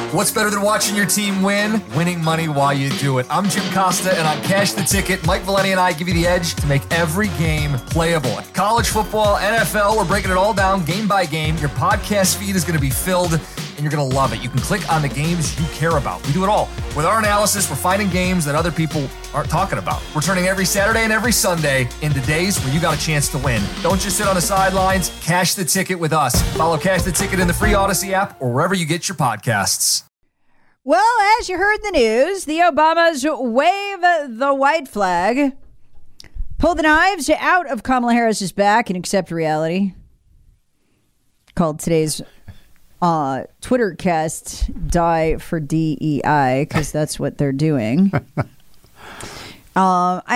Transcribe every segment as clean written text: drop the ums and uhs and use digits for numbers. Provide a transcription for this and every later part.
What's better than watching your team win? Winning money while you do it. I'm Jim Costa, and on Cash the Ticket, Mike Valeni and I give you the edge to make every game playable. College football, NFL, we're breaking it all down game by game. Your podcast feed is going to be filled, and you're going to love it. You can click on the games you care about. We do it all. With our analysis, we're finding games that other people aren't talking about. We're turning every Saturday and every Sunday into days where you got a chance to win. Don't just sit on the sidelines. Cash the Ticket with us. Follow Cash the Ticket in the free Odyssey app or wherever you get your podcasts. Well, as you heard in the news, the Obamas wave the white flag, pull the knives out of Kamala Harris's back, and accept reality. Called today's Twitter cast Die for DEI, because that's what they're doing. Donald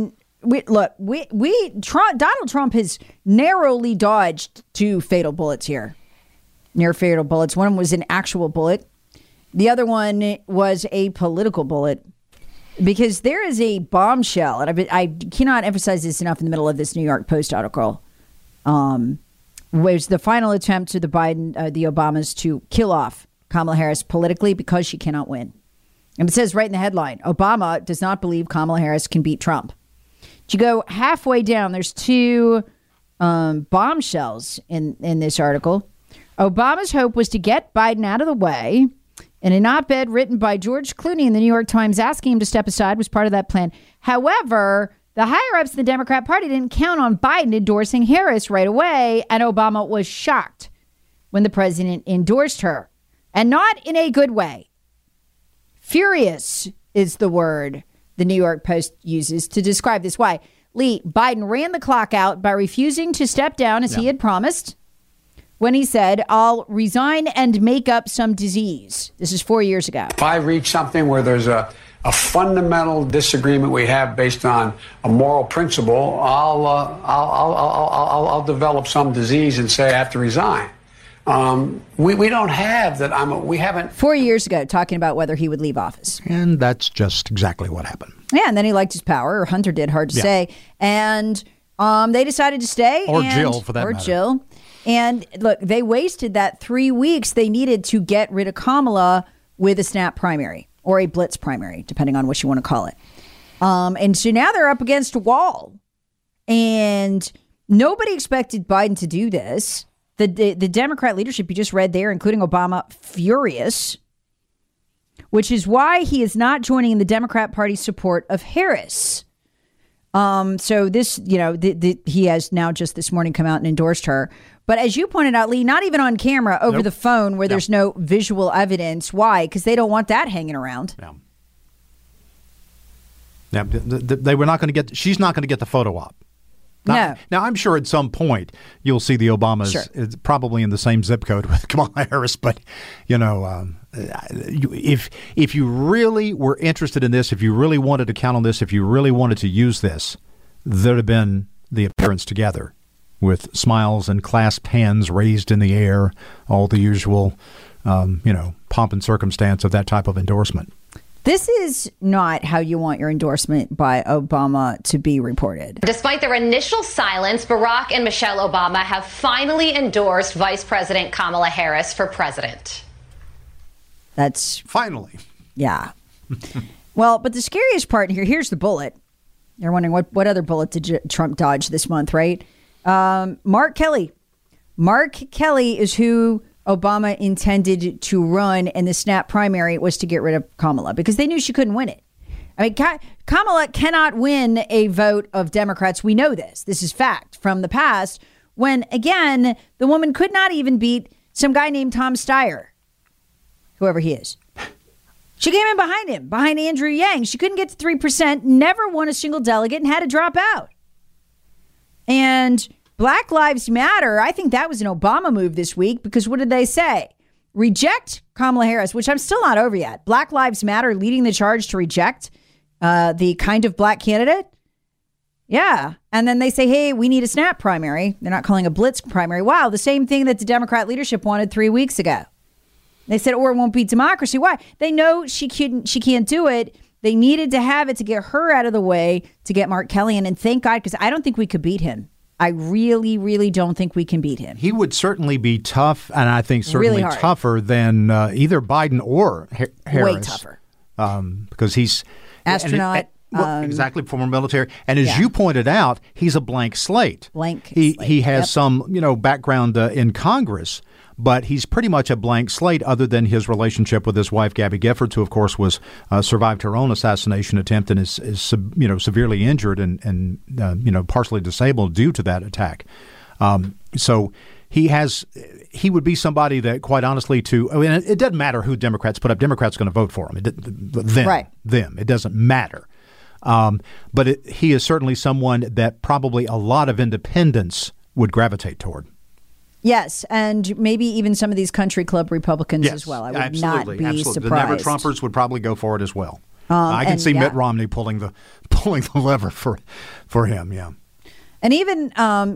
Trump has narrowly dodged two fatal bullets here. Near fatal bullets. One was an actual bullet. The other one was a political bullet, because there is a bombshell, and I cannot emphasize this enough in the middle of this New York Post article, was the final attempt to the Obamas to kill off Kamala Harris politically because she cannot win. And it says right in the headline, Obama does not believe Kamala Harris can beat Trump. You go halfway down, there's two bombshells in this article. Obama's hope was to get Biden out of the way. And an op-ed written by George Clooney in the New York Times asking him to step aside was part of that plan. However, the higher-ups in the Democrat Party didn't count on Biden endorsing Harris right away, and Obama was shocked when the president endorsed her. And not in a good way. Furious is the word the New York Post uses to describe this. Why? Lee, Biden ran the clock out by refusing to step down as he had promised, when he said, I'll resign and make up some disease. This is 4 years ago. If I reach something where there's a fundamental disagreement we have based on a moral principle, I'll develop some disease and say I have to resign. We don't have that. We haven't. 4 years ago, talking about whether he would leave office. And that's just exactly what happened. Yeah, and then he liked his power, or Hunter did, hard to say. And they decided to stay. Or Jill, for that matter. Or Jill. And look, they wasted that 3 weeks they needed to get rid of Kamala with a snap primary or a blitz primary, depending on what you want to call it. And so now they're up against a wall. And nobody expected Biden to do this. The Democrat leadership you just read there, including Obama, furious, which is why he is not joining the Democrat Party's support of Harris. So this, he has now just this morning come out and endorsed her. But as you pointed out, Lee, not even on camera, over the phone where there's no visual evidence. Why? Because they don't want that hanging around. Yeah, they were not going to get. She's not going to get the photo op. No. Now, I'm sure at some point you'll see the Obamas probably in the same zip code with Kamala Harris. But, if you really were interested in this, if you really wanted to count on this, if you really wanted to use this, there'd have been the appearance together with smiles and clasped hands raised in the air, all the usual, pomp and circumstance of that type of endorsement. This is not how you want your endorsement by Obama to be reported. Despite their initial silence, Barack and Michelle Obama have finally endorsed Vice President Kamala Harris for president. That's finally. Yeah. Well, but the scariest part here's the bullet. You're wondering what other bullet did Trump dodge this month, right? Mark Kelly. Mark Kelly is who Obama intended to run, and the snap primary was to get rid of Kamala because they knew she couldn't win it. I mean, Kamala cannot win a vote of Democrats. We know this. This is fact from the past when, again, the woman could not even beat some guy named Tom Steyer, whoever he is. She came in behind him, behind Andrew Yang. She couldn't get to 3%, never won a single delegate, and had to drop out. And Black Lives Matter, I think that was an Obama move this week because what did they say? Reject Kamala Harris, which I'm still not over yet. Black Lives Matter leading the charge to reject the kind of black candidate. Yeah. And then they say, hey, we need a snap primary. They're not calling a blitz primary. Wow. The same thing that the Democrat leadership wanted 3 weeks ago. They said, or it won't be democracy. Why? They know she can't do it. They needed to have it to get her out of the way to get Mark Kelly in. And thank God, because I don't think we could beat him. I really, really don't think we can beat him. He would certainly be tough, and I think certainly Really tougher than either Biden or Harris. Way tougher. Because he's astronaut. Exactly, former military. And as you pointed out, he's a blank slate. He has some background in Congress, but he's pretty much a blank slate other than his relationship with his wife, Gabby Giffords, who, of course, was survived her own assassination attempt and is severely injured and partially disabled due to that attack. So he would be somebody that, quite honestly, it doesn't matter who Democrats put up. Democrats are going to vote for him. Them. It doesn't matter. But he is certainly someone that probably a lot of independents would gravitate toward. Yes, and maybe even some of these country club Republicans as well. I would not be surprised. The Never Trumpers would probably go for it as well. I can see Mitt Romney pulling the lever for him. Yeah. And even,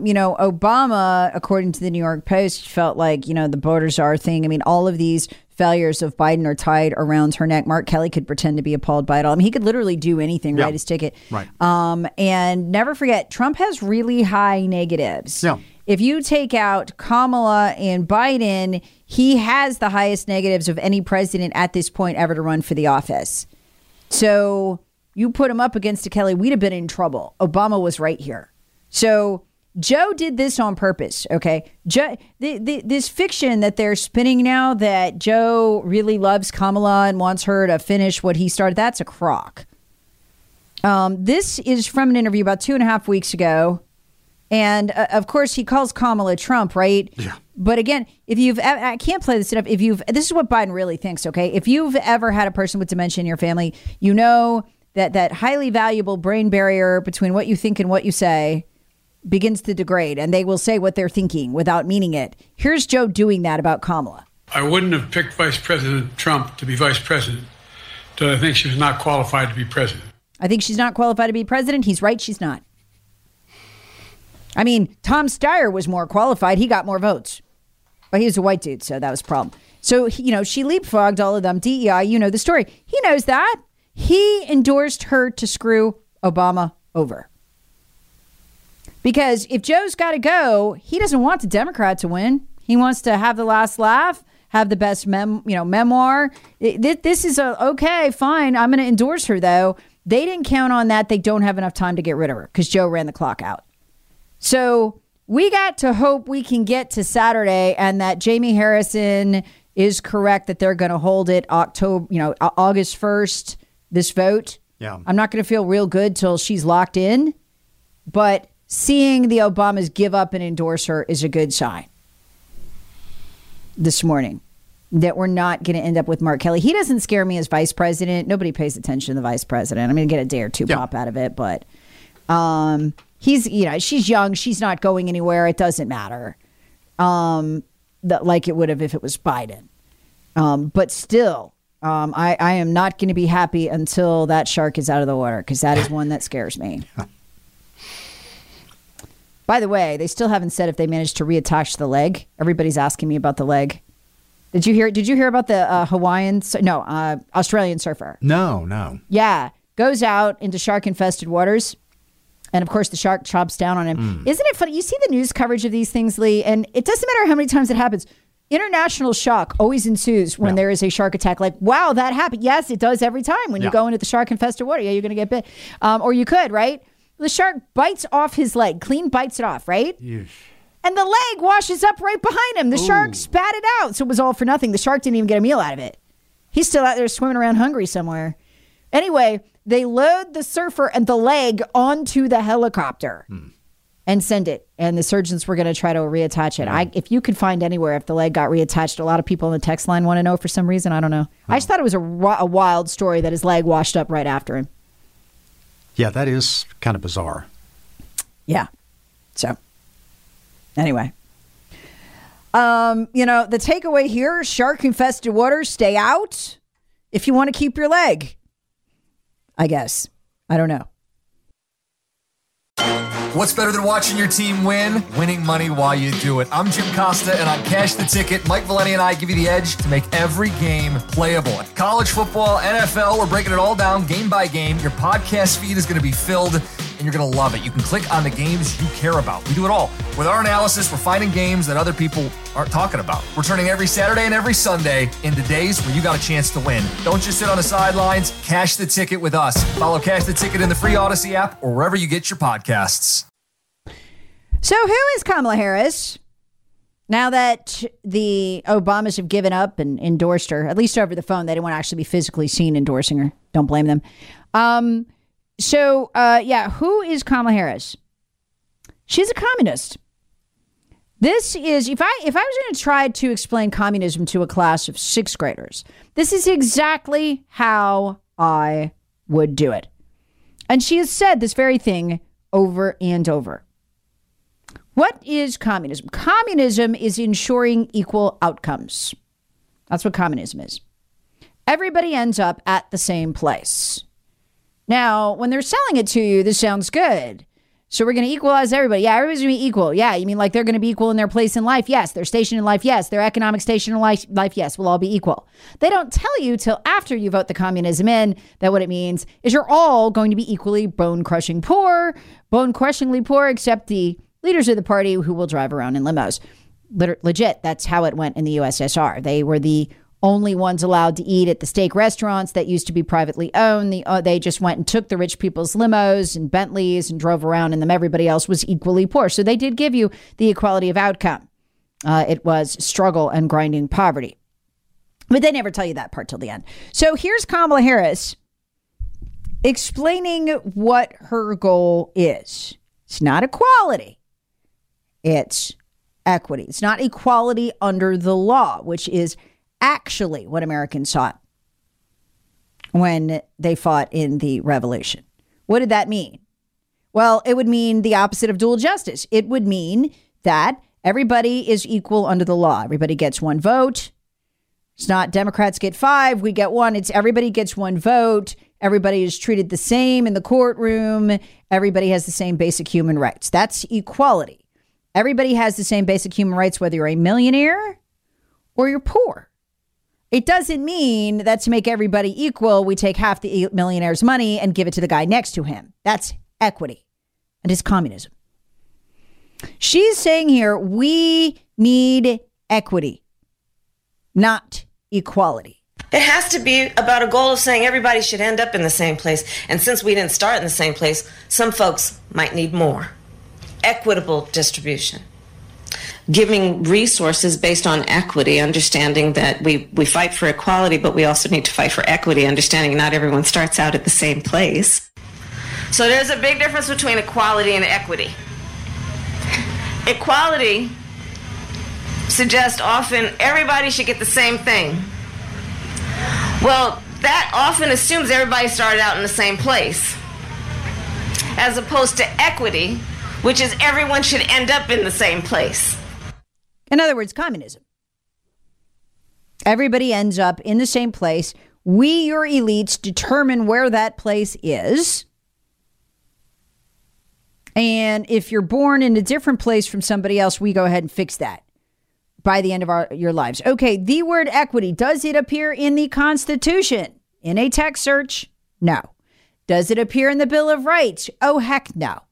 Obama, according to the New York Post, felt like, the borders are thing. I mean, all of these failures of Biden are tied around her neck. Mark Kelly could pretend to be appalled by it all. I mean, he could literally do anything, write his ticket. Right. And never forget, Trump has really high negatives. Yeah. If you take out Kamala and Biden, he has the highest negatives of any president at this point ever to run for the office. So you put him up against a Kelly, we'd have been in trouble. Obama was right here. So Joe did this on purpose, okay? This fiction that they're spinning now that Joe really loves Kamala and wants her to finish what he started, that's a crock. This is from an interview about 2.5 weeks ago. And of course, he calls Kamala Trump, right? Yeah. But again, I can't play this enough. This is what Biden really thinks, okay? If you've ever had a person with dementia in your family, you know that highly valuable brain barrier between what you think and what you say begins to degrade, and they will say what they're thinking without meaning it. Here's Joe doing that about Kamala. I wouldn't have picked Vice President Trump to be vice president, so I think she was not qualified to be president. I think she's not qualified to be president. He's right, she's not. I mean, Tom Steyer was more qualified. He got more votes. But he was a white dude, so that was a problem. So, she leapfrogged all of them. DEI, you know the story. He knows that. He endorsed her to screw Obama over. Because if Joe's got to go, he doesn't want the Democrat to win. He wants to have the last laugh, have the best memoir. This is okay, fine. I'm going to endorse her, though. They didn't count on that. They don't have enough time to get rid of her because Joe ran the clock out. So we got to hope we can get to Saturday and that Jamie Harrison is correct that they're going to hold it August 1st, this vote. Yeah. I'm not going to feel real good till she's locked in, but seeing the Obamas give up and endorse her is a good sign this morning that we're not going to end up with Mark Kelly. He doesn't scare me as vice president. Nobody pays attention to the vice president. I'm going to get a day or two pop out of it, but she's young. She's not going anywhere. It doesn't matter. Like it would have if it was Biden. But still, I am not going to be happy until that shark is out of the water because that is one that scares me. By the way, they still haven't said if they managed to reattach the leg. Everybody's asking me about the leg. Did you hear about the Australian surfer? No. Yeah. Goes out into shark-infested waters. And, of course, the shark chops down on him. Isn't it funny? You see the news coverage of these things, Lee, and it doesn't matter how many times it happens. International shock always ensues when there is a shark attack. Like, wow, that happened. Yes, it does every time when you go into the shark-infested water. Yeah, you're going to get bit. Or you could, right? The shark bites off his leg. Clean bites it off, right? Yeesh. And the leg washes up right behind him. The shark spat it out. So it was all for nothing. The shark didn't even get a meal out of it. He's still out there swimming around hungry somewhere. Anyway, they load the surfer and the leg onto the helicopter and send it. And the surgeons were going to try to reattach it. If you could find anywhere if the leg got reattached, a lot of people on the text line want to know for some reason. I don't know. I just thought it was a wild story that his leg washed up right after him. Yeah, that is kind of bizarre. Yeah. So, anyway. The takeaway here, shark-infested waters, stay out if you want to keep your leg. I guess. I don't know. What's better than watching your team win? Winning money while you do it. I'm Jim Costa, and on Cash the Ticket, Mike Valeni and I give you the edge to make every game playable. College football, NFL, we're breaking it all down game by game. Your podcast feed is going to be filled and you're going to love it. You can click on the games you care about. We do it all. With our analysis, we're finding games that other people aren't talking about. We're turning every Saturday and every Sunday into days where you got a chance to win. Don't just sit on the sidelines. Cash the ticket with us. Follow Cash the Ticket in the free Odyssey app or wherever you get your podcasts. So who is Kamala Harris? Now that the Obamas have given up and endorsed her, at least over the phone, they didn't want to actually be physically seen endorsing her. Don't blame them. Who is Kamala Harris? She's a communist. This is, if I was going to try to explain communism to a class of 6th graders, this is exactly how I would do it. And she has said this very thing over and over. What is communism? Communism is ensuring equal outcomes. That's what communism is. Everybody ends up at the same place. Now, when they're selling it to you, this sounds good. So we're going to equalize everybody. Yeah, everybody's going to be equal. Yeah, you mean like they're going to be equal in their place in life? Yes. Their station in life? Yes. Their economic station in life? Yes. We'll all be equal. They don't tell you till after you vote the communism in that what it means is you're all going to be equally bone-crushingly poor, except the leaders of the party who will drive around in limos. Legit, that's how it went in the USSR. They were the only ones allowed to eat at the steak restaurants that used to be privately owned. They just went and took the rich people's limos and Bentleys and drove around in them. Everybody else was equally poor. So they did give you the equality of outcome. It was struggle and grinding poverty. But they never tell you that part till the end. So here's Kamala Harris explaining what her goal is. It's not equality. It's equity. It's not equality under the law, which is actually what Americans sought when they fought in the revolution. What did that mean? Well, it would mean the opposite of dual justice. It would mean that everybody is equal under the law. Everybody gets one vote. It's not Democrats get 5, we get 1. It's everybody gets one vote. Everybody is treated the same in the courtroom. Everybody has the same basic human rights. That's equality. Everybody has the same basic human rights, whether you're a millionaire or you're poor. It doesn't mean that to make everybody equal, we take half the millionaire's money and give it to the guy next to him. That's equity. And it's communism. She's saying here, we need equity, not equality. It has to be about a goal of saying everybody should end up in the same place. And since we didn't start in the same place, some folks might need more. Equitable distribution. Giving resources based on equity, understanding that we fight for equality, but we also need to fight for equity, understanding not everyone starts out at the same place. So there's a big difference between equality and equity. Equality suggests often everybody should get the same thing. Well, that often assumes everybody started out in the same place, as opposed to equity, which is everyone should end up in the same place. In other words, communism. Everybody ends up in the same place. We, your elites, determine where that place is. And if you're born in a different place from somebody else, we go ahead and fix that by the end of your lives. Okay, the word equity, does it appear in the Constitution? In a text search? No. Does it appear in the Bill of Rights? Oh, heck no.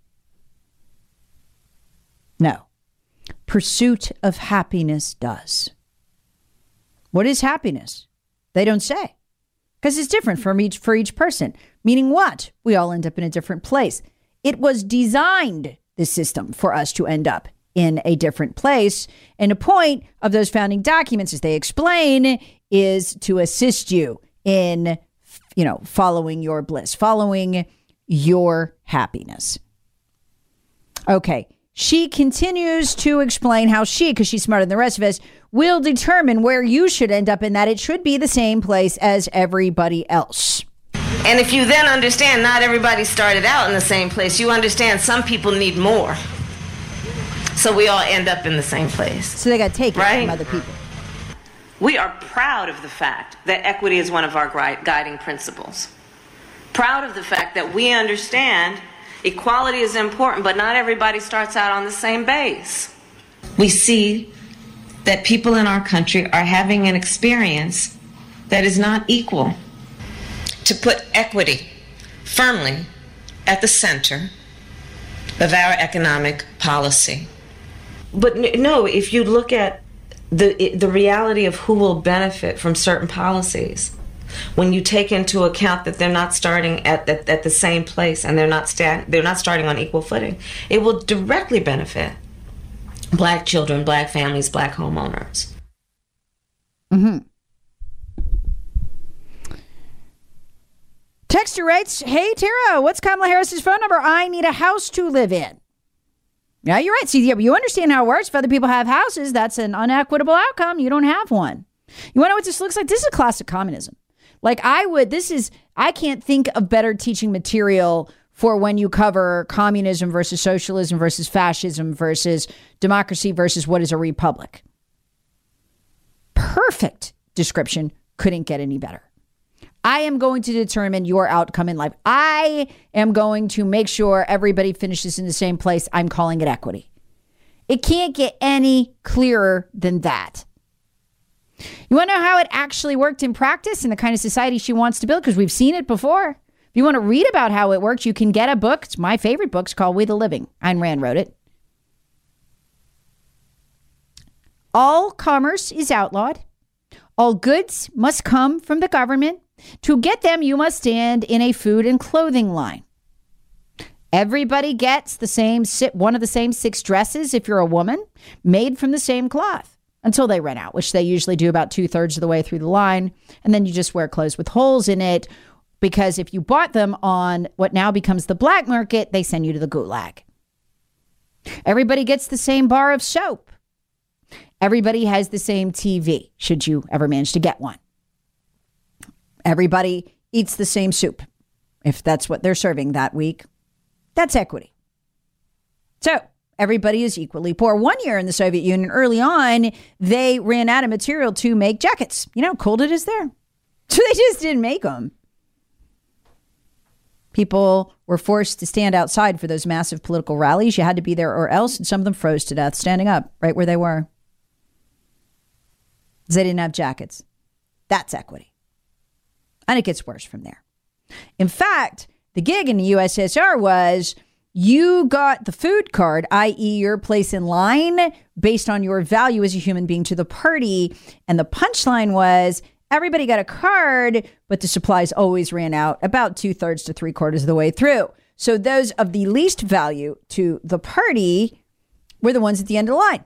No. Pursuit of happiness does. What is happiness? They don't say. Because it's different for each person. Meaning what? We all end up in a different place. It was designed, this system, for us to end up in a different place. And the point of those founding documents, as they explain, is to assist you in, following your bliss, following your happiness. Okay. She continues to explain how because she's smarter than the rest of us, will determine where you should end up in that it should be the same place as everybody else. And if you then understand not everybody started out in the same place, you understand some people need more. So we all end up in the same place. So they got to take it from other people. We are proud of the fact that equity is one of our guiding principles. Proud of the fact that we understand equality is important, but not everybody starts out on the same base. We see that people in our country are having an experience that is not equal. To put equity firmly at the center of our economic policy. But no, if you look at the reality of who will benefit from certain policies, when you take into account that they're not starting at the same place and they're not starting on equal footing, it will directly benefit Black children, Black families, Black homeowners. Mm-hmm. Texter writes, "Hey, Tara, what's Kamala Harris's phone number? I need a house to live in." Yeah, you're right. See, yeah, you understand how it works. If other people have houses, that's an unequitable outcome. You don't have one. You want to know what this looks like? This is a classic communism. Like I can't think of better teaching material for when you cover communism versus socialism versus fascism versus democracy versus what is a republic. Perfect description. Couldn't get any better. I am going to determine your outcome in life. I am going to make sure everybody finishes in the same place. I'm calling it equity. It can't get any clearer than that. You want to know how it actually worked in practice and the kind of society she wants to build? Because we've seen it before. If you want to read about how it works, you can get a book. It's my favorite book. It's called We the Living. Ayn Rand wrote it. All commerce is outlawed. All goods must come from the government. To get them, you must stand in a food and clothing line. Everybody gets one of the same 6 dresses if you're a woman, made from the same cloth, until they run out, which they usually do about 2/3 of the way through the line. And then you just wear clothes with holes in it, because if you bought them on what now becomes the black market, they send you to the gulag. Everybody gets the same bar of soap. Everybody has the same TV, should you ever manage to get one. Everybody eats the same soup, if that's what they're serving that week. That's equity. So everybody is equally poor. One year in the Soviet Union, early on, they ran out of material to make jackets. You know how cold it is there? So they just didn't make them. People were forced to stand outside for those massive political rallies. You had to be there or else, and some of them froze to death standing up right where they were. They didn't have jackets. That's equity. And it gets worse from there. In fact, the gig in the USSR was you got the food card, i.e. your place in line, based on your value as a human being to the party. And the punchline was everybody got a card, but the supplies always ran out about 2/3 to 3/4 of the way through. So those of the least value to the party were the ones at the end of the line.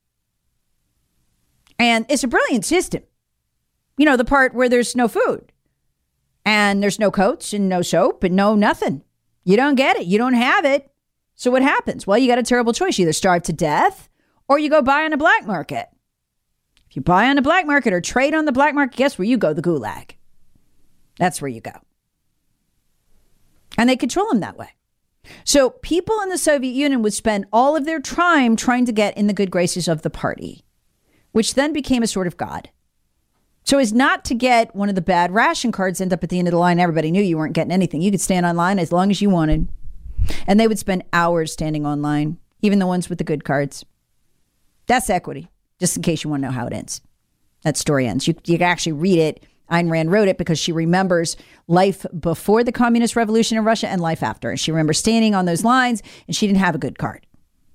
And it's a brilliant system. You know, the part where there's no food. And there's no coats and no soap and no nothing. You don't get it. You don't have it. So what happens? Well, you got a terrible choice. You either starve to death or you go buy on the black market. If you buy on the black market or trade on the black market, guess where you go? The gulag. That's where you go. And they control them that way. So people in the Soviet Union would spend all of their time trying to get in the good graces of the party, which then became a sort of god. So as not to get one of the bad ration cards, end up at the end of the line. Everybody knew you weren't getting anything. You could stand online as long as you wanted. And they would spend hours standing online, even the ones with the good cards. That's equity, just in case you want to know how it ends. That story ends. You can actually read it. Ayn Rand wrote it because she remembers life before the communist revolution in Russia and life after. And she remembers standing on those lines and she didn't have a good card.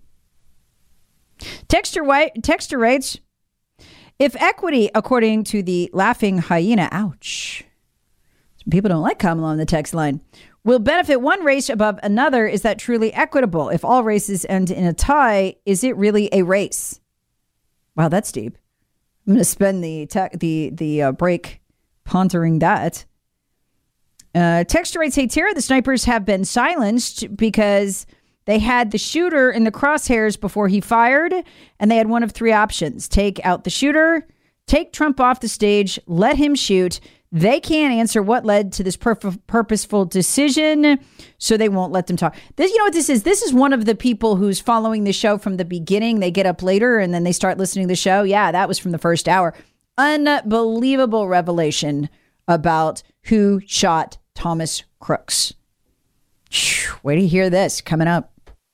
Texter writes, if equity, according to the laughing hyena, ouch. Some people don't like Kamala on the text line, will benefit one race above another. Is that truly equitable? If all races end in a tie, is it really a race? Wow, that's deep. I'm going to spend the break pondering that. Texter writes, hey, Tara, the snipers have been silenced because they had the shooter in the crosshairs before he fired, and they had one of 3 options. Take out the shooter, take Trump off the stage, let him shoot. They can't answer what led to this purposeful decision, so they won't let them talk. This, you know what this is? This is one of the people who's following the show from the beginning. They get up later, and then they start listening to the show. Yeah, that was from the first hour. Unbelievable revelation about who shot Thomas Crooks. Wait to hear this coming up.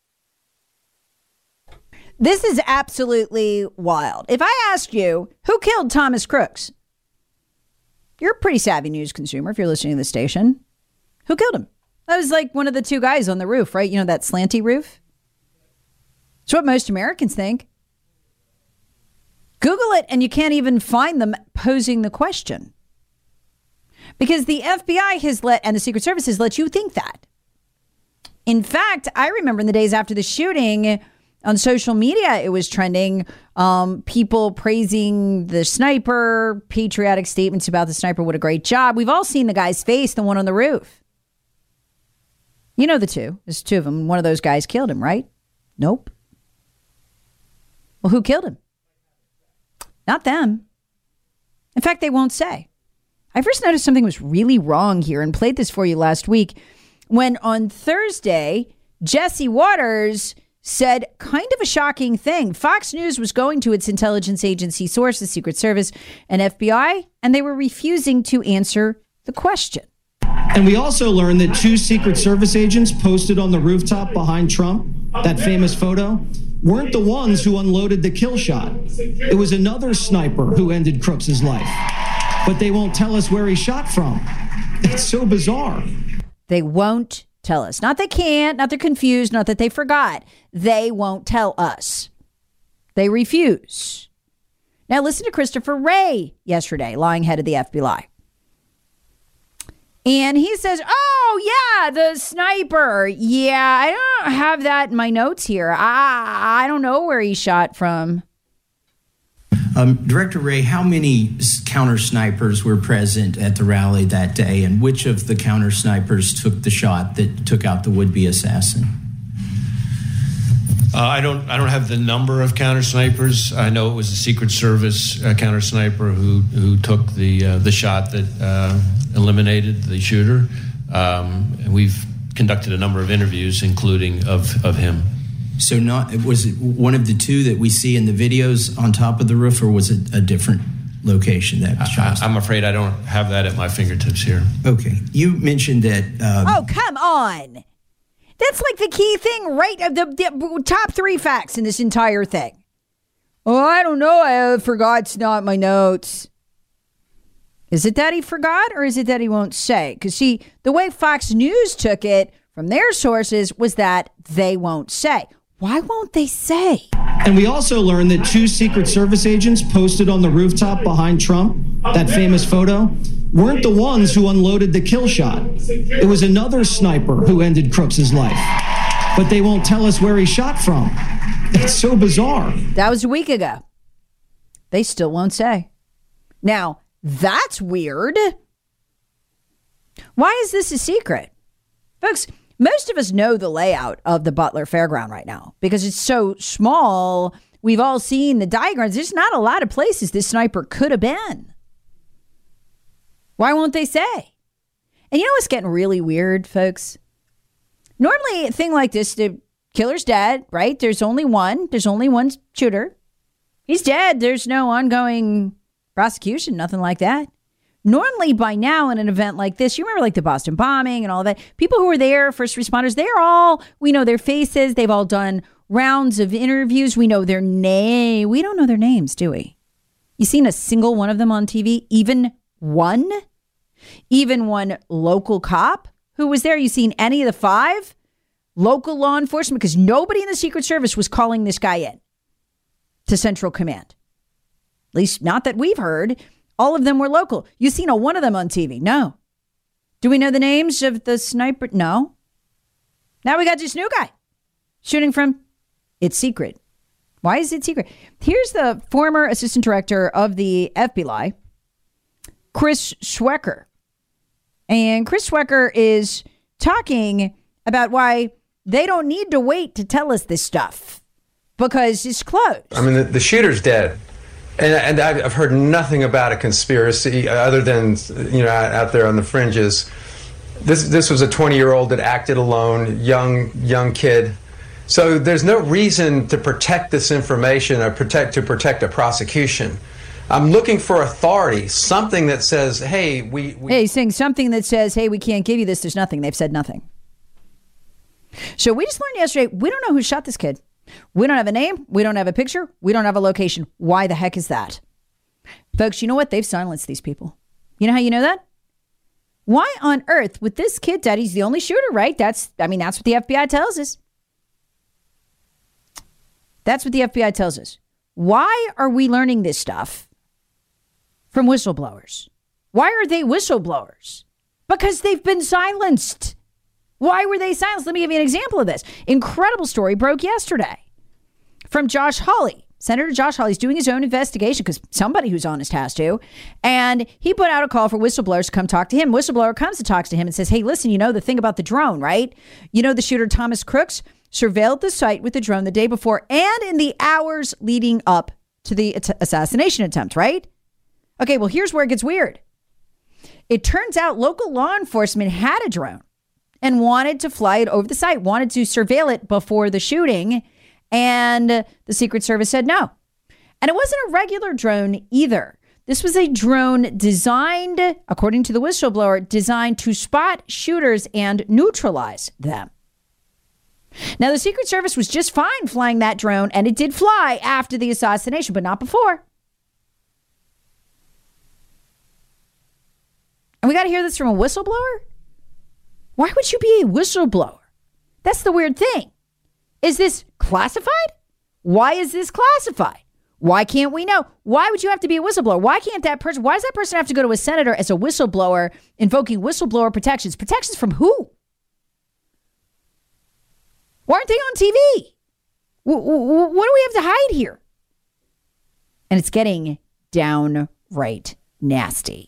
This is absolutely wild. If I asked you, who killed Thomas Crooks? You're a pretty savvy news consumer if you're listening to the station. Who killed him? That was like one of the two guys on the roof, right? You know, that slanty roof? It's what most Americans think. Google it and you can't even find them posing the question. Because the FBI has and the Secret Service has let you think that. In fact, I remember in the days after the shooting on social media, it was trending. People praising the sniper, patriotic statements about the sniper. What a great job. We've all seen the guy's face, the one on the roof. You know the two. There's two of them. One of those guys killed him, right? Nope. Well, who killed him? Not them. In fact, they won't say. I first noticed something was really wrong here and played this for you last week when on Thursday, Jesse Waters said kind of a shocking thing. Fox News was going to its intelligence agency source, the Secret Service and FBI, and they were refusing to answer the question. And we also learned that 2 Secret Service agents posted on the rooftop behind Trump, that famous photo, weren't the ones who unloaded the kill shot. It was another sniper who ended Crooks' life. But they won't tell us where he shot from. It's so bizarre. They won't tell us. Not they can't, not they're confused, not that they forgot. They won't tell us. They refuse. Now listen to Christopher Wray yesterday, lying head of the FBI. And he says, oh, yeah, the sniper. Yeah, I don't have that in my notes here. I don't know where he shot from. Director Wray, how many counter snipers were present at the rally that day, and which of the counter snipers took the shot that took out the would-be assassin? I don't have the number of counter snipers. I know it was a Secret Service counter sniper who took the shot that eliminated the shooter. And we've conducted a number of interviews, including of him. So was it one of the 2 that we see in the videos on top of the roof, or was it a different location that was shot? I'm afraid I don't have that at my fingertips here. Okay. You mentioned that... oh, come on. That's like the key thing, right? The top 3 facts in this entire thing. Oh, I don't know. I forgot. It's not my notes. Is it that he forgot, or is it that he won't say? Because, see, the way Fox News took it from their sources was that they won't say. Why won't they say? And we also learned that 2 Secret Service agents posted on the rooftop behind Trump, that famous photo, weren't the ones who unloaded the kill shot. It was another sniper who ended Crooks' life. But they won't tell us where he shot from. It's so bizarre. That was a week ago. They still won't say. Now, that's weird. Why is this a secret? Folks, most of us know the layout of the Butler Fairground right now because it's so small. We've all seen the diagrams. There's not a lot of places this sniper could have been. Why won't they say? And you know what's getting really weird, folks? Normally, a thing like this, the killer's dead, right? There's only one. There's only one shooter. He's dead. There's no ongoing prosecution, nothing like that. Normally, by now, in an event like this, you remember like the Boston bombing and all that, people who were there, first responders, we know their faces. They've all done rounds of interviews. We know their name. We don't know their names, do we? You seen a single one of them on TV? Even one? Even one local cop who was there? You seen any of the 5 local law enforcement? Because nobody in the Secret Service was calling this guy in to Central Command. At least not that we've heard. All of them were local. You seen one of them on TV? No. Do we know the names of the sniper? No. Now we got this new guy shooting from. It's secret. Why is it secret? Here's the former assistant director of the FBI, Chris Schwecker. And Chris Schwecker is talking about why they don't need to wait to tell us this stuff because it's closed. I mean, the shooter's dead. And I've heard nothing about a conspiracy other than, out there on the fringes. This was a 20-year-old that acted alone, young kid. So there's no reason to protect this information or protect a prosecution. I'm looking for authority, something that says, hey, Hey, he's saying something that says, hey, we can't give you this. There's nothing. They've said nothing. So we just learned yesterday, we don't know who shot this kid. We don't have a name. We don't have a picture. We don't have a location. Why the heck is that? Folks, you know what? They've silenced these people. You know how you know that? Why on earth would this kid that he's the only shooter, right? That's what the FBI tells us. That's what the FBI tells us. Why are we learning this stuff from whistleblowers? Why are they whistleblowers? Because they've been silenced. Why were they silenced? Let me give you an example of this. Incredible story broke yesterday from Josh Hawley. Senator Josh Hawley's doing his own investigation because somebody who's honest has to. And he put out a call for whistleblowers to come talk to him. Whistleblower comes and talks to him and says, hey, listen, the thing about the drone, right? The shooter Thomas Crooks surveilled the site with the drone the day before and in the hours leading up to the assassination attempt, right? Okay, well, here's where it gets weird. It turns out local law enforcement had a drone and wanted to fly it over the site, wanted to surveil it before the shooting. And the Secret Service said no. And it wasn't a regular drone either. This was a drone designed, according to the whistleblower, designed to spot shooters and neutralize them. Now, the Secret Service was just fine flying that drone, and it did fly after the assassination, but not before. And we got to hear this from a whistleblower? Why would you be a whistleblower? That's the weird thing. Is this classified? Why is this classified? Why can't we know? Why would you have to be a whistleblower? Why does that person have to go to a senator as a whistleblower invoking whistleblower protections? Protections from who? Why aren't they on TV? What do we have to hide here? And it's getting downright nasty.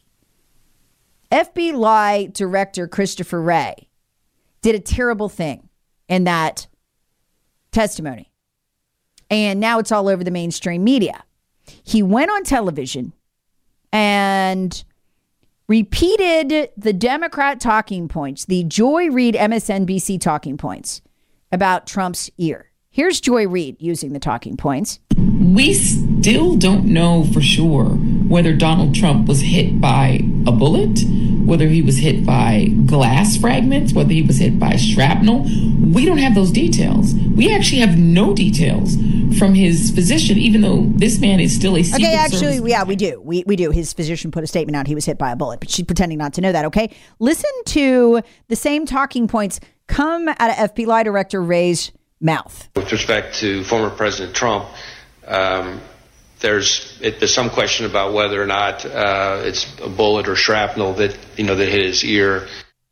FBI Director Christopher Wray did a terrible thing in that testimony. And now it's all over the mainstream media. He went on television and repeated the Democrat talking points, the Joy Reid MSNBC talking points about Trump's ear. Here's Joy Reid using the talking points. We still don't know for sure whether Donald Trump was hit by a bullet, whether he was hit by glass fragments, whether he was hit by shrapnel. We don't have those details. We actually have no details from his physician, even though this man is still a Secret Service. Yeah, we do. We do. His physician put a statement out. He was hit by a bullet, but she's pretending not to know that, okay? Listen to the same talking points come out of FBI Director Wray's mouth. With respect to former President Trump, there's some question about whether or not it's a bullet or shrapnel that hit his ear.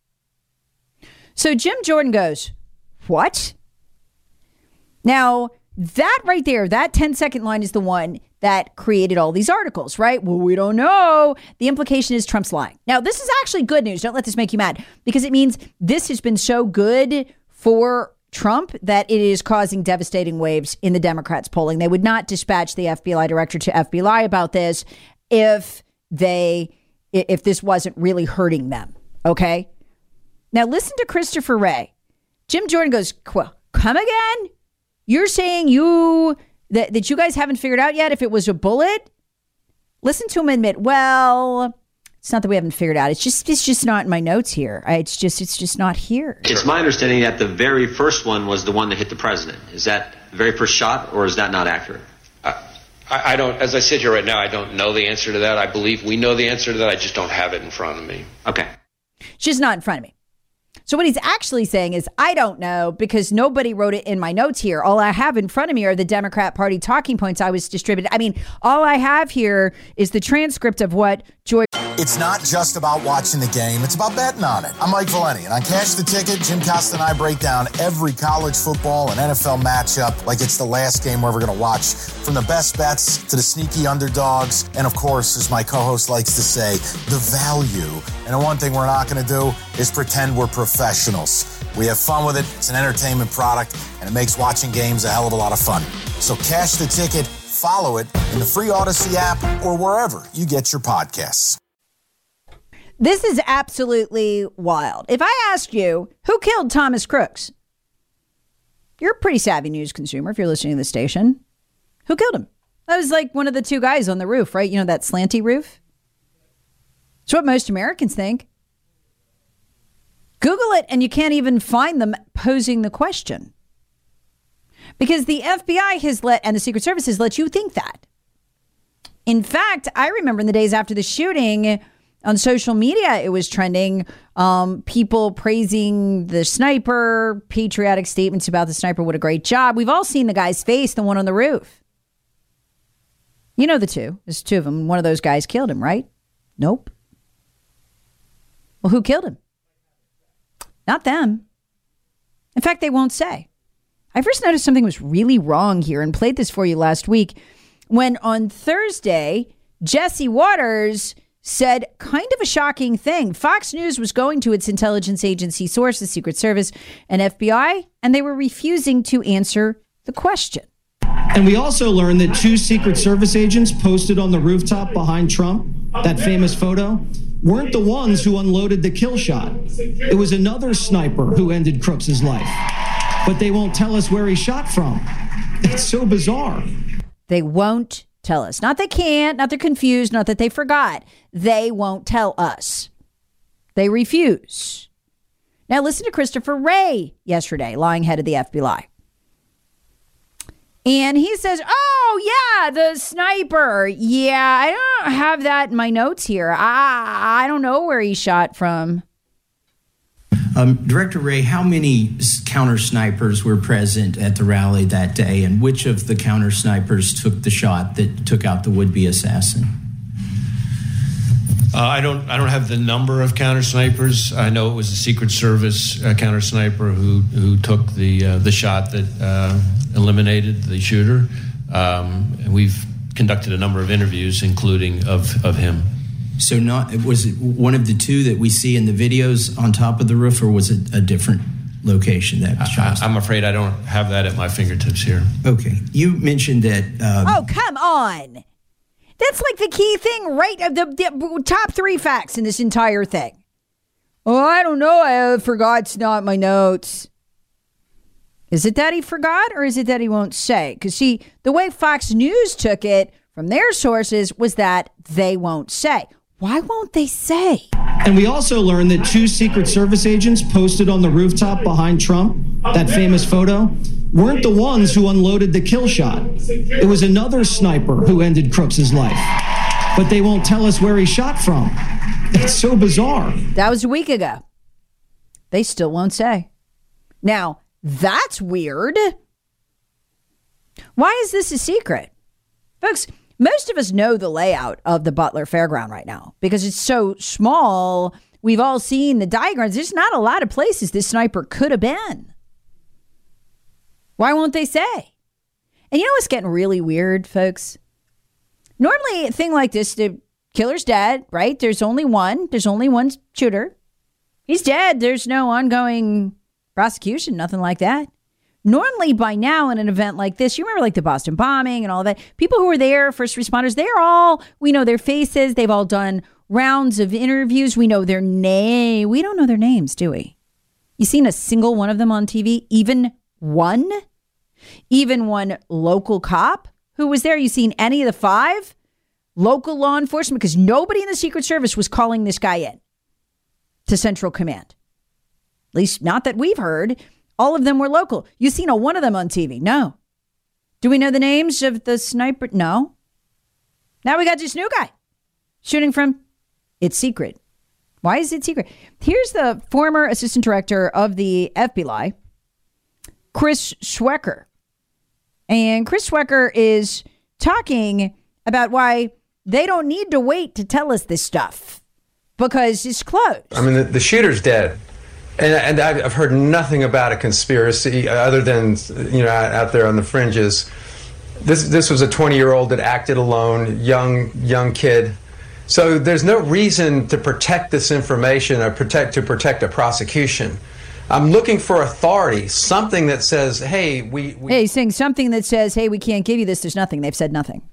So Jim Jordan goes, what? Now, that right there, that 10-second line is the one that created all these articles, right? Well, we don't know. The implication is Trump's lying. Now, this is actually good news. Don't let this make you mad, because it means this has been so good for Trump that it is causing devastating waves in the Democrats' polling. They would not dispatch the FBI director to FBI about this if this wasn't really hurting them. Okay. Now listen to Christopher Wray. Jim Jordan goes, come again? You're saying that you guys haven't figured out yet if it was a bullet? Listen to him admit, well, it's not that we haven't figured out. It's just not in my notes here. It's just not here. It's my understanding that the very first one was the one that hit the president. Is that the very first shot, or is that not accurate? I don't, as I sit here right now, I don't know the answer to that. I believe we know the answer to that. I just don't have it in front of me. Okay. It's just not in front of me. So what he's actually saying is, I don't know, because nobody wrote it in my notes here. All I have in front of me are the Democrat Party talking points I was distributed. I mean, all I have here is the transcript of what Joy... It's not just about watching the game. It's about betting on it. I'm Mike Valeni, and on Cash the Ticket, Jim Costa and I break down every college football and NFL matchup like it's the last game we're ever going to watch. From the best bets to the sneaky underdogs, and of course, as my co-host likes to say, the value. And the one thing we're not going to do is pretend we're professionals. We have fun with it. It's an entertainment product, and it makes watching games a hell of a lot of fun. So Cash the Ticket, follow it in the free Odyssey app or wherever you get your podcasts. This is absolutely wild. If I asked you, who killed Thomas Crooks? You're a pretty savvy news consumer if you're listening to the station. Who killed him? That was like one of the two guys on the roof, right? You know, that slanty roof? It's what most Americans think. Google it and you can't even find them posing the question. Because the FBI has and the Secret Service has let you think that. In fact, I remember in the days after the shooting, On social media, it was trending. People praising the sniper, patriotic statements about the sniper. What a great job. We've all seen the guy's face, the one on the roof. You know the two. There's two of them. One of those guys killed him, right? Nope. Well, who killed him? Not them. In fact, they won't say. I first noticed something was really wrong here and played this for you last week when on Thursday, Jesse Waters said kind of a shocking thing. Fox News was going to its intelligence agency source, the Secret Service and FBI, and they were refusing to answer the question. And we also learned that 2 Secret Service agents posted on the rooftop behind Trump, that famous photo, weren't the ones who unloaded the kill shot. It was another sniper who ended Crooks' life. But they won't tell us where he shot from. It's so bizarre. They won't tell us. Not they can't, not they're confused, not that they forgot. They won't tell us. They refuse. Now listen to Christopher Wray yesterday, lying head of the FBI. And he says, oh, yeah, the sniper. Yeah, I don't have that in my notes here. I don't know where he shot from. Director Wray, how many counter snipers were present at the rally that day, and which of the counter snipers took the shot that took out the would-be assassin? I don't have the number of counter snipers. I know it was a Secret Service counter sniper who took the shot that eliminated the shooter. And we've conducted a number of interviews, including of him. So was it one of the 2 that we see in the videos on top of the roof, or was it a different location that was shot? I'm afraid I don't have that at my fingertips here. Okay. You mentioned that... oh, come on. That's like the key thing, right? The top 3 facts in this entire thing. Oh, I don't know. I forgot. It's not my notes. Is it that he forgot, or is it that he won't say? Because, see, the way Fox News took it from their sources was that they won't say. Why won't they say? And we also learned that 2 Secret Service agents posted on the rooftop behind Trump, that famous photo, weren't the ones who unloaded the kill shot. It was another sniper who ended Crooks' life. But they won't tell us where he shot from. It's so bizarre. That was a week ago. They still won't say. Now, that's weird. Why is this a secret? Folks, most of us know the layout of the Butler Fairground right now because it's so small. We've all seen the diagrams. There's not a lot of places this sniper could have been. Why won't they say? And you know what's getting really weird, folks? Normally, a thing like this, the killer's dead, right? There's only one. There's only one shooter. He's dead. There's no ongoing prosecution, nothing like that. Normally, by now, in an event like this, you remember like the Boston bombing and all that, people who were there, first responders, we know their faces. They've all done rounds of interviews. We know their name. We don't know their names, do we? You seen a single one of them on TV? Even one? Even one local cop who was there? You seen any of the 5 local law enforcement? Because nobody in the Secret Service was calling this guy in to Central Command. At least not that we've heard. All of them were local. You seen one of them on TV? No. Do we know the names of the sniper? No. Now we got this new guy shooting from. It's secret. Why is it secret? Here's the former assistant director of the FBI, Chris Schwecker. And Chris Schwecker is talking about why they don't need to wait to tell us this stuff because it's closed. I mean, the shooter's dead. And I've heard nothing about a conspiracy other than, out there on the fringes. This was a 20-year-old that acted alone, young kid. So there's no reason to protect this information or protect a prosecution. I'm looking for authority, something that says, hey, Hey, he's saying something that says, hey, we can't give you this. There's nothing. They've said nothing.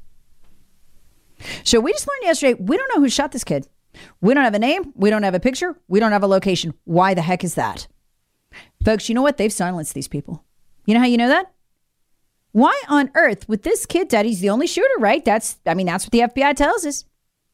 So we just learned yesterday, we don't know who shot this kid. We don't have a name. We don't have a picture. We don't have a location. Why the heck is that? Folks, you know what? They've silenced these people. You know how you know that? Why on earth with this kid dead? He's the only shooter, right? That's what the FBI tells us.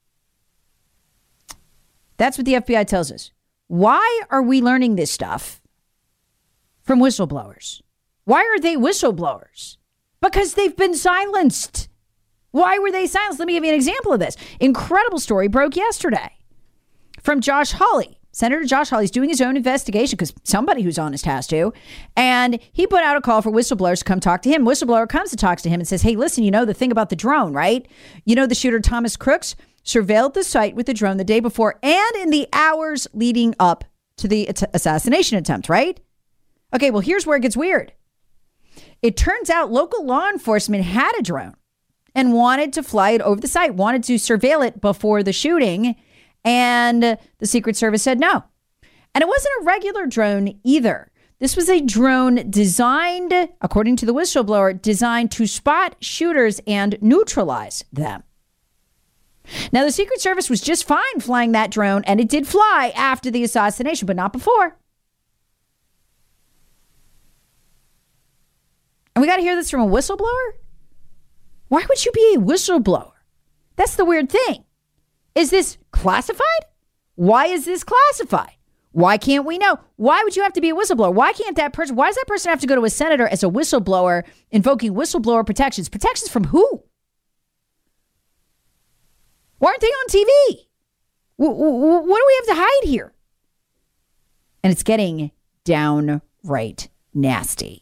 That's what the FBI tells us. Why are we learning this stuff from whistleblowers? Why are they whistleblowers? Because they've been silenced. Why were they silenced? Let me give you an example of this. Incredible story broke yesterday. from Josh Hawley. Senator Josh Hawley's doing his own investigation because somebody who's honest has to. And he put out a call for whistleblowers to come talk to him. Whistleblower comes and talks to him and says, hey, listen, you know the thing about the drone, right? You know the shooter Thomas Crooks surveilled the site with the drone the day before and in the hours leading up to the assassination attempt, right? Okay, well, here's where it gets weird. It turns out local law enforcement had a drone and wanted to fly it over the site, wanted to surveil it before the shooting. And the Secret Service said no. And it wasn't a regular drone either. This was a drone designed, according to the whistleblower, designed to spot shooters and neutralize them. Now, the Secret Service was just fine flying that drone, and it did fly after the assassination, but not before. And we got to hear this from a whistleblower? Why would you be a whistleblower? That's the weird thing. Is this classified? Why is this classified? Why can't we know? Why would you have to be a whistleblower? Why does that person have to go to a senator as a whistleblower invoking whistleblower protections? Protections from who? Why aren't they on TV? What do we have to hide here? And it's getting downright nasty.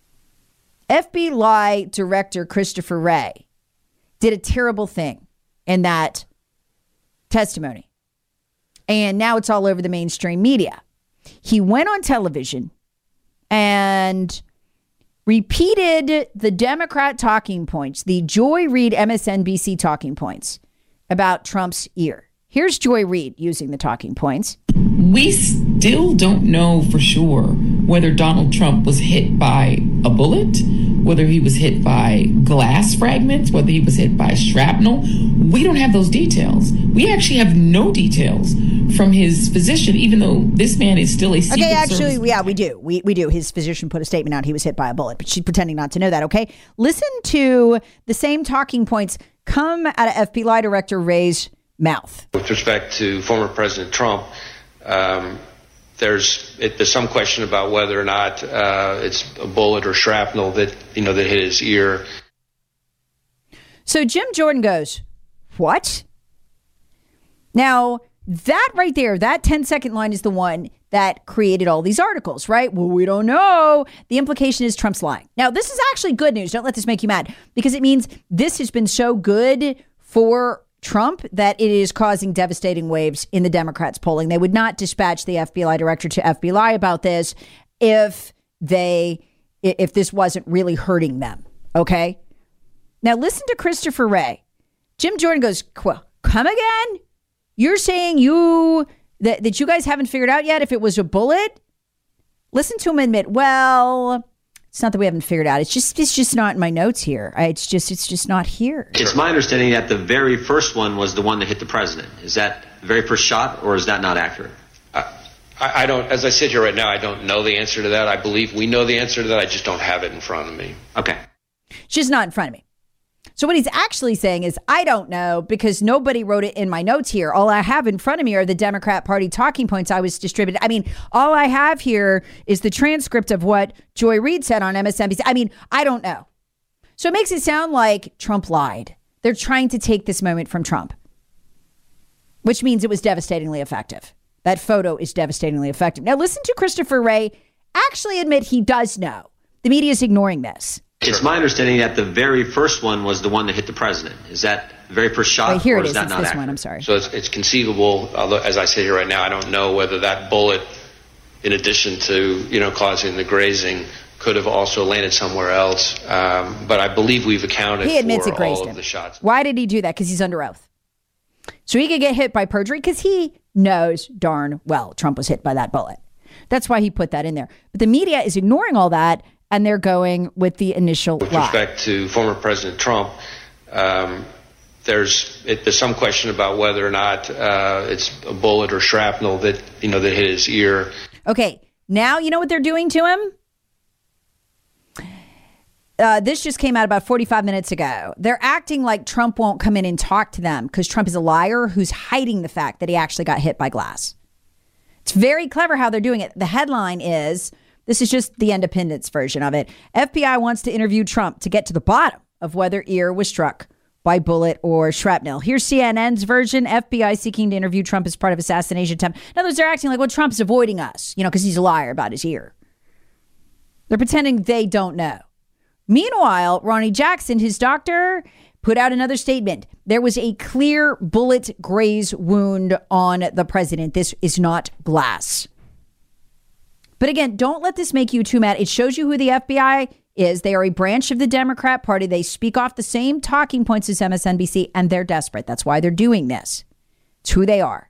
FBI Director Christopher Wray did a terrible thing in that testimony. And now it's all over the mainstream media. He went on television and repeated the Democrat talking points, the Joy Reid MSNBC talking points about Trump's ear. Here's Joy Reid using the talking points. We still don't know for sure whether Donald Trump was hit by a bullet, whether he was hit by glass fragments, whether he was hit by shrapnel. We don't have those details. We actually have no details from his physician, even though this man is still a Secret Service. Yeah, we do. We do. His physician put a statement out. He was hit by a bullet, but she's pretending not to know that, okay? Listen to the same talking points come out of FBI Director Wray's mouth. With respect to former President Trump, there's some question about whether or not it's a bullet or shrapnel that hit his ear. So Jim Jordan goes, what? Now, that right there, that 10-second line is the one that created all these articles, right? Well, we don't know. The implication is Trump's lying. Now, this is actually good news. Don't let this make you mad, because it means this has been so good for Trump that it is causing devastating waves in the Democrats' polling. They would not dispatch the FBI director to FBI about this if this wasn't really hurting them. Okay. Now listen to Christopher Wray. Jim Jordan goes, come again? You're saying that you guys haven't figured out yet if it was a bullet? Listen to him admit, well, it's not that we haven't figured out. It's just not in my notes here. It's just not here. It's my understanding that the very first one was the one that hit the president. Is that the very first shot, or is that not accurate? I don't, as I sit here right now, I don't know the answer to that. I believe we know the answer to that. I just don't have it in front of me. Okay. It's just not in front of me. So what he's actually saying is, I don't know, because nobody wrote it in my notes here. All I have in front of me are the Democrat Party talking points I was distributed. I mean, all I have here is the transcript of what Joy Reid said on MSNBC. I mean, I don't know. So it makes it sound like Trump lied. They're trying to take this moment from Trump, which means it was devastatingly effective. That photo is devastatingly effective. Now listen to Christopher Wray actually admit he does know. The media is ignoring this. It's my understanding that the very first one was the one that hit the president. Is that the very first shot? Right, here or it is. That it's not this accurate? one. I'm sorry. So it's conceivable, although as I sit here right now, I don't know whether that bullet, in addition to causing the grazing, could have also landed somewhere else. But I believe we've accounted he admits for it grazed all of him. the shots. Why did he do that? Because he's under oath. So he could get hit by perjury because he knows darn well Trump was hit by that bullet. That's why he put that in there. But the media is ignoring all that, and they're going with the initial With lie. respect to former President Trump, there's some question about whether or not it's a bullet or shrapnel that that hit his ear. Okay, now you know what they're doing to him? This just came out about 45 minutes ago. They're acting like Trump won't come in and talk to them because Trump is a liar who's hiding the fact that he actually got hit by glass. It's very clever how they're doing it. The headline is, this is just the Independent's version of it. FBI wants to interview Trump to get to the bottom of whether ear was struck by bullet or shrapnel. Here's CNN's version. FBI seeking to interview Trump as part of assassination attempt. In other words, they're acting like, well, Trump's avoiding us, because he's a liar about his ear. They're pretending they don't know. Meanwhile, Ronnie Jackson, his doctor, put out another statement. There was a clear bullet graze wound on the president. This is not glass. But again, don't let this make you too mad. It shows you who the FBI is. They are a branch of the Democrat Party. They speak off the same talking points as MSNBC, and they're desperate. That's why they're doing this. It's who they are.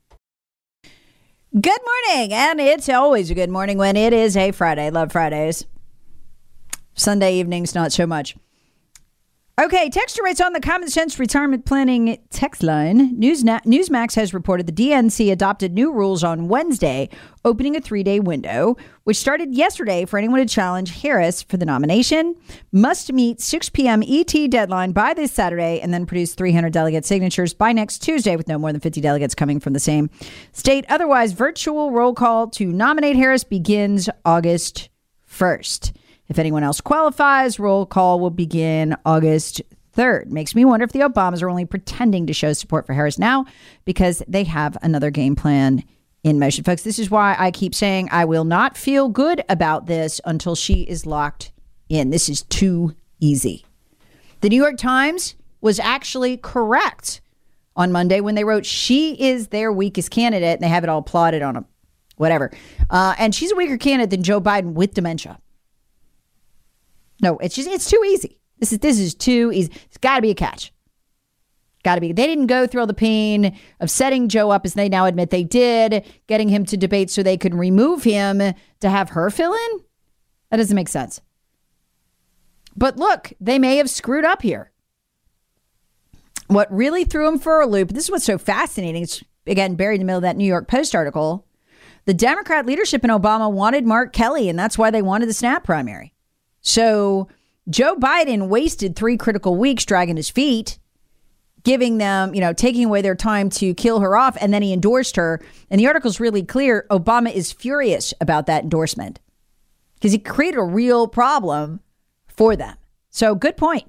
Good morning, and it's always a good morning when it is a Friday. Love Fridays. Sunday evenings, not so much. Okay, texture rates on the Common Sense Retirement Planning text line. Newsmax has reported the DNC adopted new rules on Wednesday, opening a 3-day window, which started yesterday for anyone to challenge Harris for the nomination. Must meet 6 p.m. ET deadline by this Saturday and then produce 300 delegate signatures by next Tuesday, with no more than 50 delegates coming from the same state. Otherwise, virtual roll call to nominate Harris begins August 1st. If anyone else qualifies, roll call will begin August 3rd. Makes me wonder if the Obamas are only pretending to show support for Harris now because they have another game plan in motion. Folks, this is why I keep saying I will not feel good about this until she is locked in. This is too easy. The New York Times was actually correct on Monday when they wrote she is their weakest candidate, and they have it all plotted on a whatever. And she's a weaker candidate than Joe Biden with dementia. No, it's too easy. This is too easy. It's got to be a catch. Got to be. They didn't go through all the pain of setting Joe up, as they now admit they did, getting him to debate so they could remove him to have her fill in. That doesn't make sense. But look, they may have screwed up here. What really threw him for a loop, this is what's so fascinating. It's, again, buried in the middle of that New York Post article. The Democrat leadership in Obama wanted Mark Kelly, and that's why they wanted the snap primary. So Joe Biden wasted 3 critical weeks dragging his feet, giving them, taking away their time to kill her off. And then he endorsed her. And the article's really clear. Obama is furious about that endorsement because he created a real problem for them. So good point.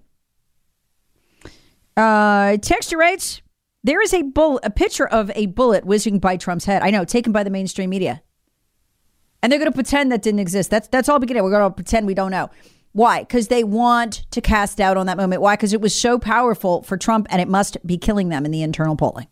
Texture rates. There is a picture of a bullet whizzing by Trump's head. I know, taken by the mainstream media. And they're going to pretend that didn't exist. That's all we get. We're going to pretend we don't know. Why? Because they want to cast doubt on that moment. Why? Because it was so powerful for Trump and it must be killing them in the internal polling.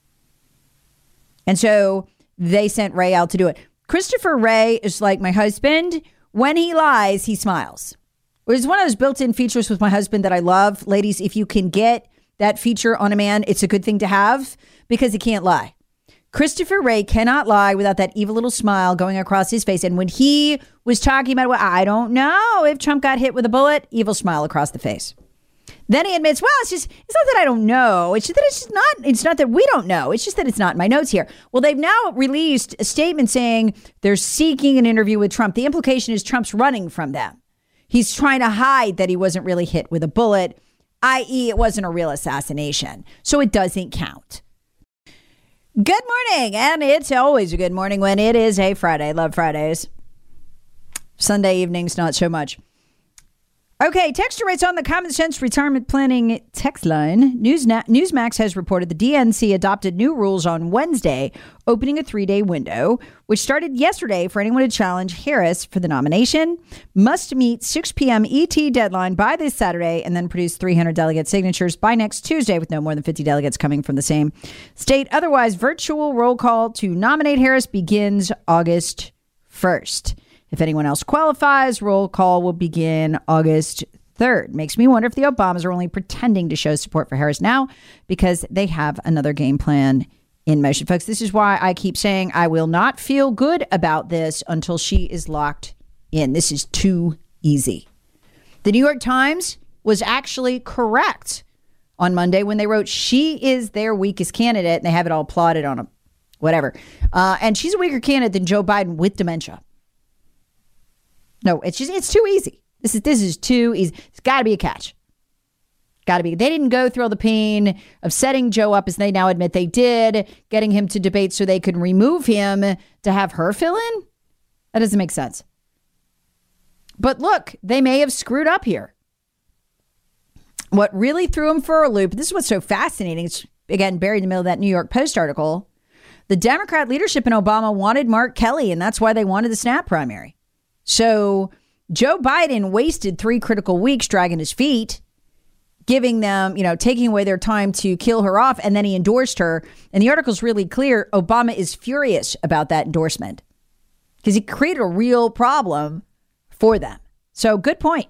And so they sent Ray out to do it. Christopher Ray is like my husband. When he lies, he smiles. It was one of those built-in features with my husband that I love. Ladies, if you can get that feature on a man, it's a good thing to have because he can't lie. Christopher Ray cannot lie without that evil little smile going across his face. And when he was talking about, well, I don't know if Trump got hit with a bullet, evil smile across the face. Then he admits, well, it's not that I don't know. It's not that we don't know. It's just that it's not in my notes here. Well, they've now released a statement saying they're seeking an interview with Trump. The implication is Trump's running from them. He's trying to hide that he wasn't really hit with a bullet, i.e. it wasn't a real assassination. So it doesn't count. Good morning, and it's always a good morning when it is a Friday. Love Fridays. Sunday evenings, not so much. Okay, texture rates on the Common Sense Retirement Planning text line. Newsmax has reported the DNC adopted new rules on Wednesday, opening a 3-day window, which started yesterday for anyone to challenge Harris for the nomination. Must meet 6 p.m. ET deadline by this Saturday and then produce 300 delegate signatures by next Tuesday, with no more than 50 delegates coming from the same state. Otherwise, virtual roll call to nominate Harris begins August 1st. If anyone else qualifies, roll call will begin August 3rd. Makes me wonder if the Obamas are only pretending to show support for Harris now because they have another game plan in motion. Folks, this is why I keep saying I will not feel good about this until she is locked in. This is too easy. The New York Times was actually correct on Monday when they wrote she is their weakest candidate, and they have it all plotted on a whatever. And she's a weaker candidate than Joe Biden with dementia. No, it's too easy. This is too easy. It's got to be a catch. Got to be. They didn't go through all the pain of setting Joe up, as they now admit they did, getting him to debate so they could remove him to have her fill in. That doesn't make sense. But look, they may have screwed up here. what really threw him for a loop, this is what's so fascinating. It's, again, buried in the middle of that New York Post article. The Democrat leadership in Obama wanted Mark Kelly, and that's why they wanted the snap primary. So Joe Biden wasted 3 critical weeks dragging his feet, giving them, taking away their time to kill her off, and then he endorsed her. And the article's really clear. Obama is furious about that endorsement because he created a real problem for them. So good point.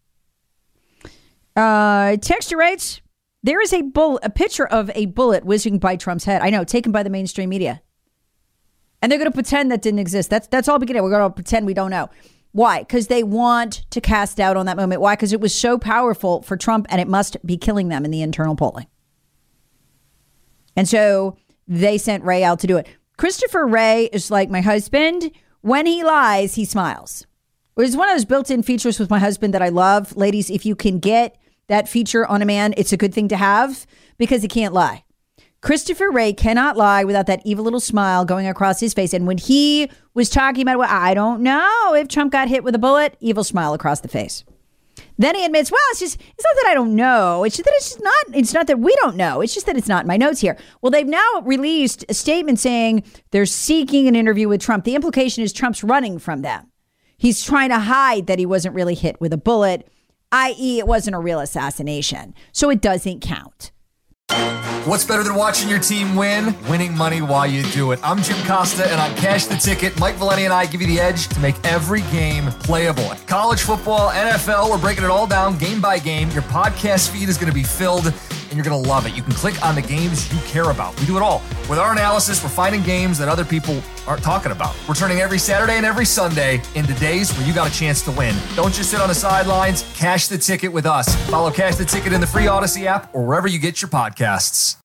Texture writes, there is a picture of a bullet whizzing by Trump's head. I know, taken by the mainstream media. And they're going to pretend that didn't exist. That's all we get. We're going to pretend we don't know. Why? Because they want to cast doubt on that moment. Why? Because it was so powerful for Trump and it must be killing them in the internal polling. And so they sent Ray out to do it. Christopher Wray is like my husband. When he lies, he smiles. It's one of those built-in features with my husband that I love. Ladies, if you can get that feature on a man, it's a good thing to have because he can't lie. Christopher Wray cannot lie without that evil little smile going across his face. And when he was talking about, well, I don't know if Trump got hit with a bullet, evil smile across the face. Then he admits, well, it's not that I don't know. It's not that we don't know. It's just that it's not in my notes here. Well, they've now released a statement saying they're seeking an interview with Trump. The implication is Trump's running from them. He's trying to hide that he wasn't really hit with a bullet, i.e. it wasn't a real assassination. So it doesn't count. What's better than watching your team win? Winning money while you do it. I'm Jim Costa, and on Cash the Ticket, Mike Valeni and I give you the edge to make every game playable. College football, NFL, we're breaking it all down game by game. Your podcast feed is going to be filled, and you're going to love it. You can click on the games you care about. We do it all. With our analysis, we're finding games that other people aren't talking about. We're turning every Saturday and every Sunday into days where you got a chance to win. Don't just sit on the sidelines. Cash the Ticket with us. Follow Cash the Ticket in the free Odyssey app or wherever you get your podcasts.